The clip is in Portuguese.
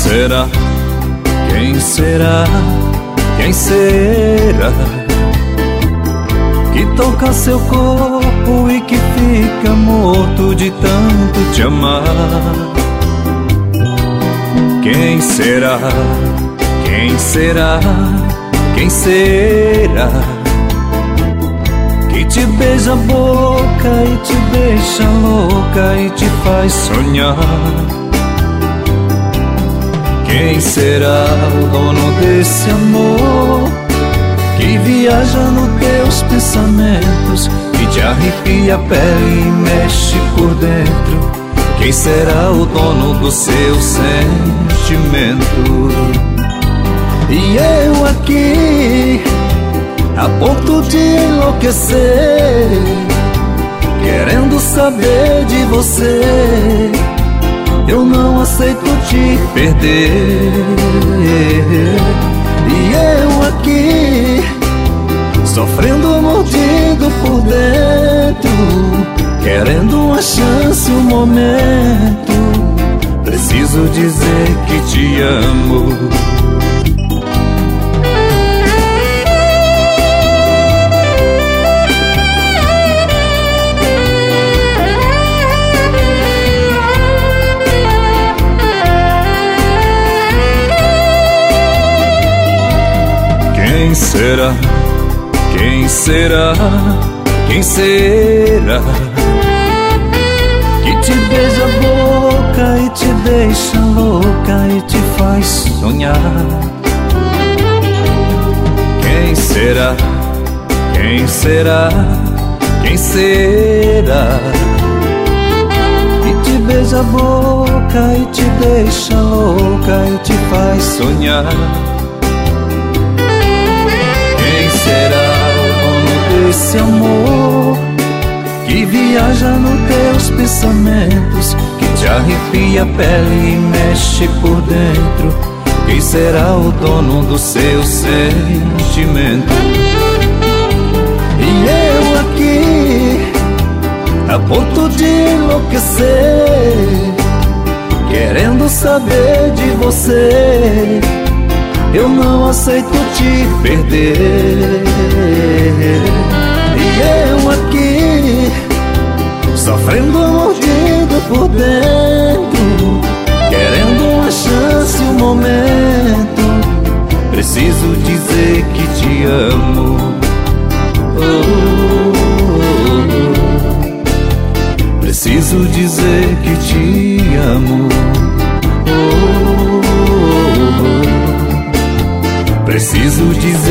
será? Quem será? Quem será? Que toca seu corpo e que fica morto de tanto te amar. Quem será? Quem será? Quem será? Que te beija a boca e te deixa louca e te faz sonhar. Quem será o dono desse amor que viaja nos teus pensamentos, que te arrepia a pele e mexe por dentro? Quem será o dono do seu sentimento? E eu aqui, a ponto de enlouquecer, querendo saber de você. Eu não aceito te perder. E eu aqui, sofrendo mordido por dentro, querendo uma chance, um momento. Preciso dizer que te amo. Quem será? Quem será? Quem será? Que te beija a boca e te deixa louca e te faz sonhar. Quem será? Quem será? Quem será? Que te beija a boca e te deixa louca e te faz sonhar. Será o dono desse amor que viaja nos teus pensamentos, que te arrepia a pele e mexe por dentro? Quem será o dono do seu sentimento? E eu aqui, a ponto de enlouquecer, querendo saber de você. Eu não aceito te perder. E eu aqui, sofrendo mordido por dentro, querendo uma chance, um momento. Preciso dizer que te amo. Preciso dizer que te amo. Preciso dizer